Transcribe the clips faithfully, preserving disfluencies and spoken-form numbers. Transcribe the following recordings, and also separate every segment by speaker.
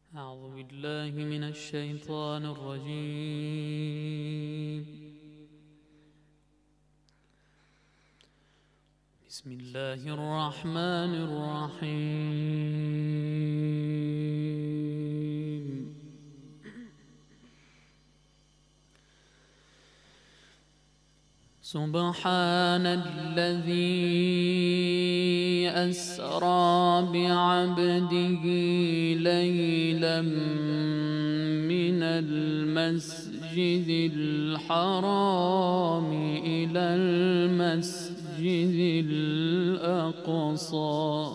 Speaker 1: أعوذ بالله من الشيطان الرجيم. بسم الله الرحمن الرحيم. سبحان الذي أسرى بعبده ليلا من المسجد الحرام إلى المسجد الأقصى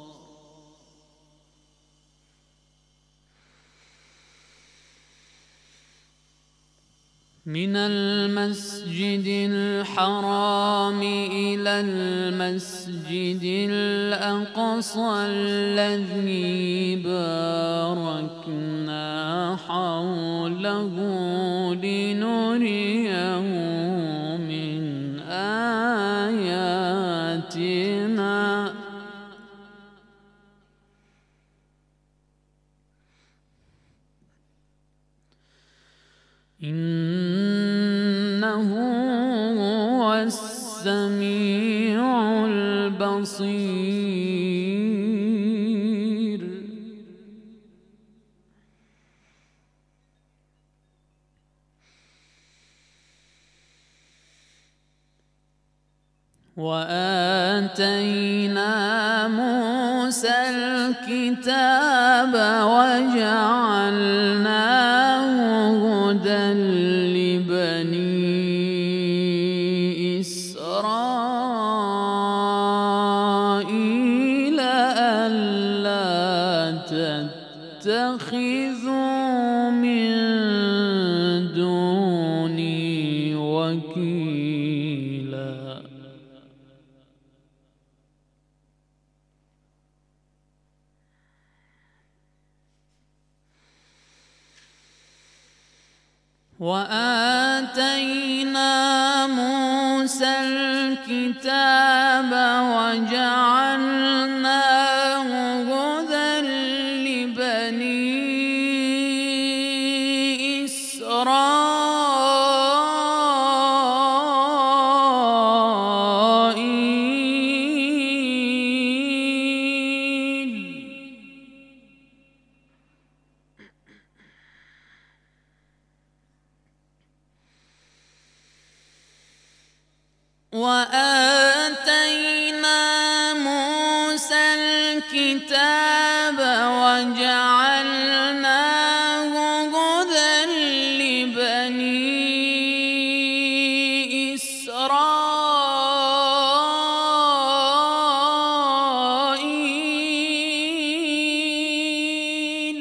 Speaker 1: من المسجد الحرام إلى المسجد الأقصى الذي باركنا حوله لنريه من آياتنا إنه هو السميع البصير. وآتينا موسى الكتاب وجعلناه هدى لبني إسرائيل ألا تتخذوا من دوني وكيلا. وآتينا موسى الكتاب وجعلناه هدى لبني إسرائيل وآتينا موسى الكتاب وجعلناه هدى لبني إسرائيل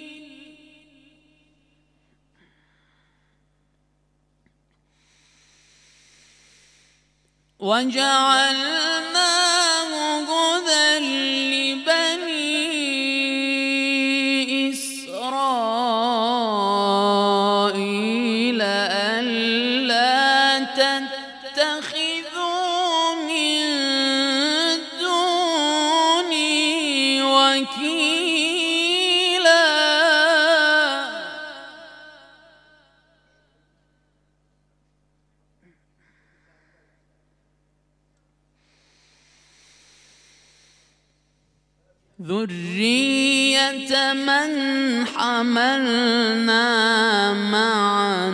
Speaker 1: وجعلناه هدى لبني إسرائيل ألا تتخذوا من دوني وكيلا. ذرية من حملنا مع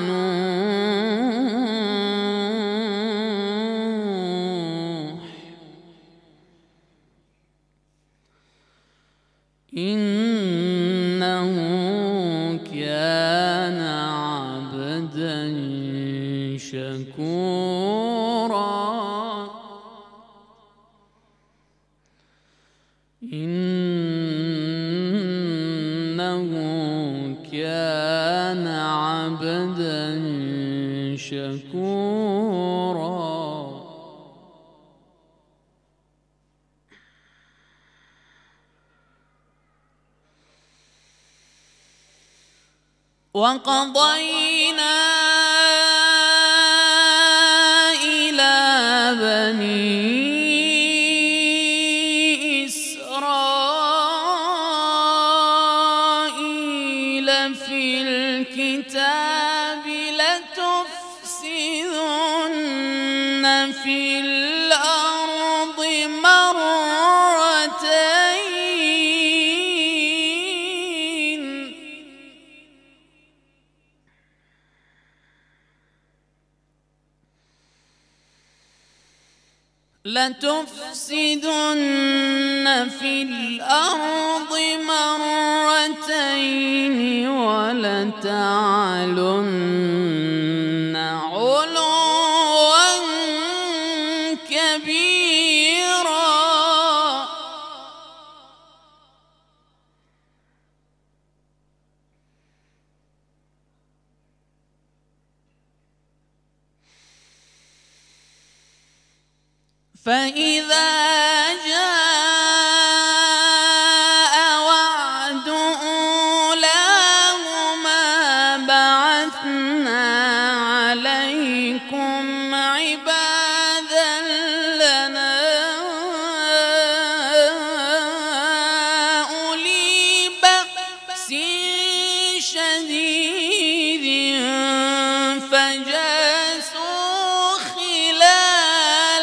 Speaker 1: نوح إنه كان عبدا شكورا. إنه كان عبدا شكورا. وقضينا إلى بني إسرائيل في الكتاب لتفسدن في الأرض مرتين لتفسدن في الأرض مرتين ولتعلن علوا كبيرا فإذا جاء وعد أولاهما بعثنا عليكم عبادا لنا أولي بأس شديد فجاسوا خلال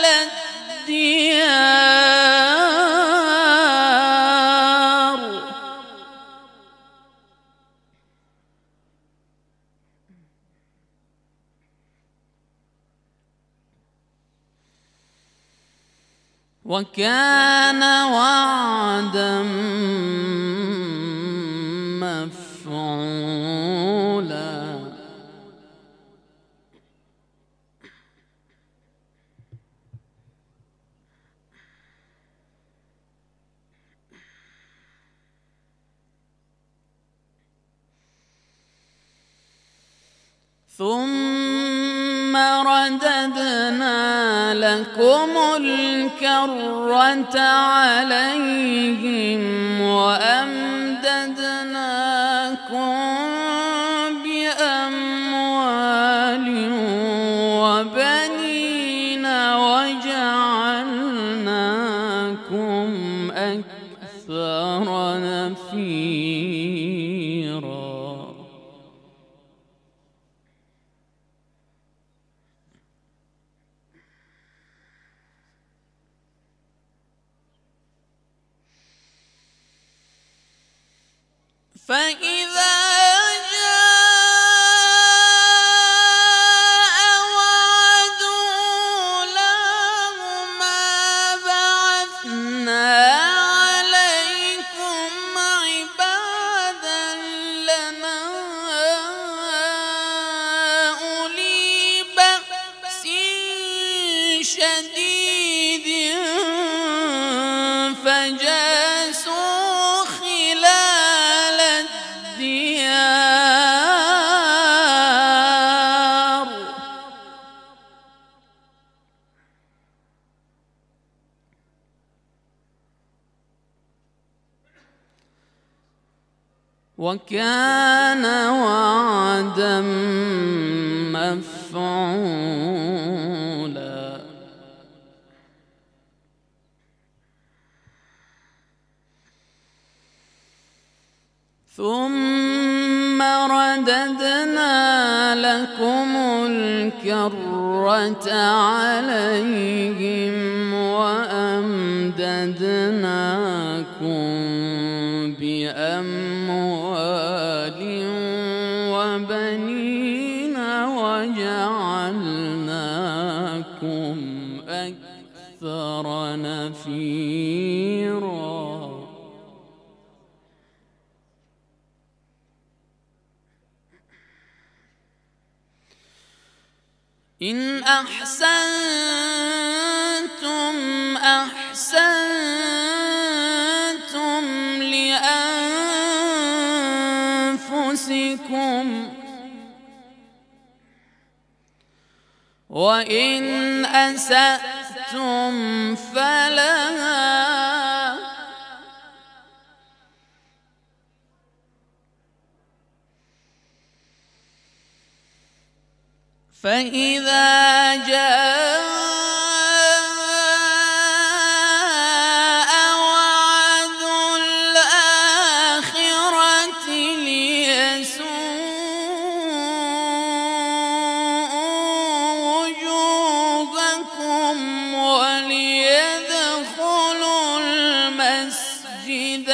Speaker 1: الديار وكان وعدا مفعولا ثم رددنا لكم الكرة عليهم وأمددناكم بأموال وبنين وجعلناكم أكثر نفيرا فإذا جاء وعد أولاهما بعثنا عليكم عبادا لنا أولي بأس شديد فجاسوا خلال الديار وكان وعدا مفعولا ثم رددنا لكم الكرة عليهم وأمددناكم بأموال وبنين وجعلناكم أكثر نفيرا إن أحسنتم أحسنتم لأنفسكم وإن أسأتم فلها فإذا جاء وعد الآخرة ليسوء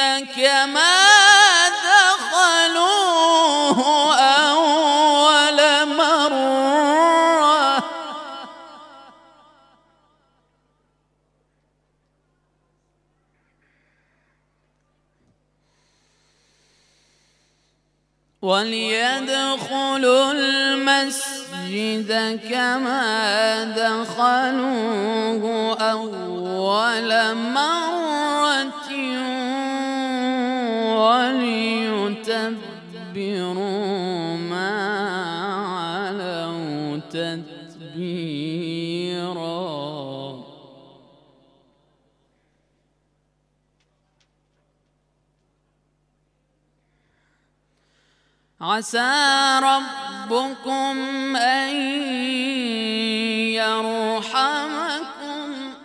Speaker 1: كما دخلوه أول مرة وليدخلوا المسجد كما دخلوه أول مرة وليتبروا ما علوا تتبيرا. عسى ربكم أن يرحمكم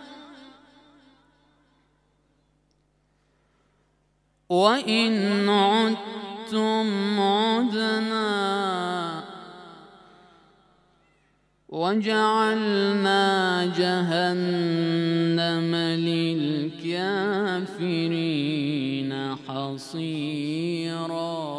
Speaker 1: وإن عدتم عدنا وجعلنا جهنم للكافرين حصيرا.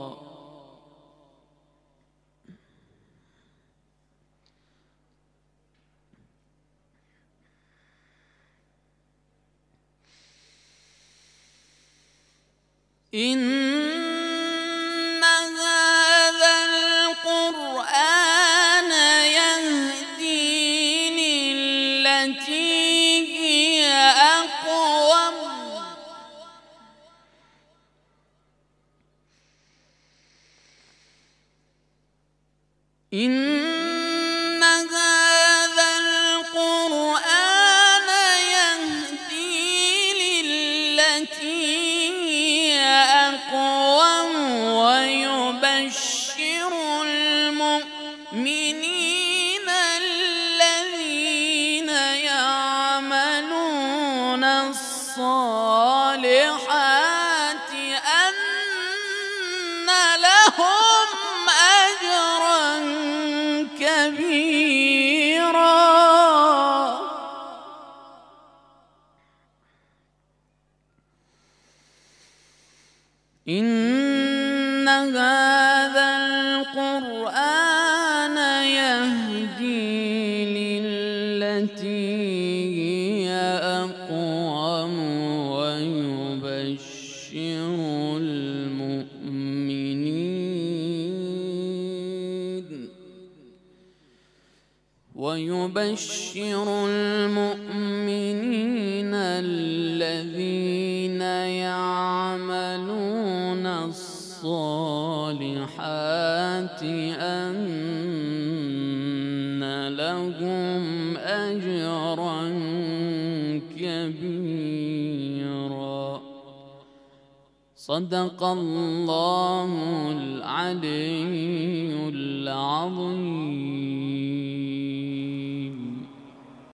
Speaker 1: إن هذا القرآن يهدي للتي هي أقوم إن هذا القرآن يهدي للتي أقوم ويبشر المؤمنين الذين يعملون الصالحات أن لهم أجرا كبيرا. إن هذا القرآن يهدي للتي هي أقوم ويبشر المؤمنين ويبشر المؤمنين الذين يعملون الصالحات أن لهم أجرا كبيرا. صدق الله العلي العظيم.